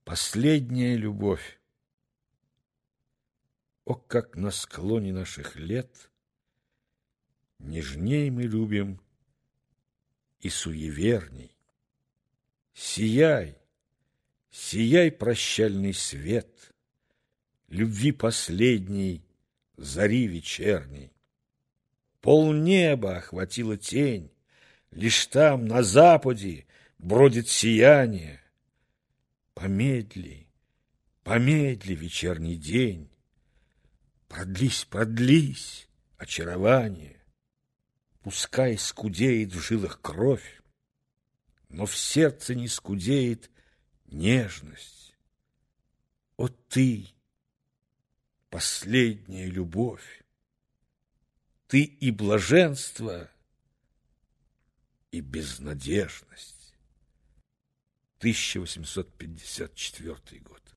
Последняя любовь. О, как на склоне наших лет нежней мы любим и суеверней. Сияй, сияй, прощальный свет любви последней, зари вечерней. Полнеба охватила тень, лишь там, на западе, бродит сияние. Помедли, помедли, вечерний день, продлись, продлись, очарование. Пускай скудеет в жилах кровь, но в сердце не скудеет нежность. О, ты, последняя любовь, ты и блаженство, и безнадежность. 1854 год.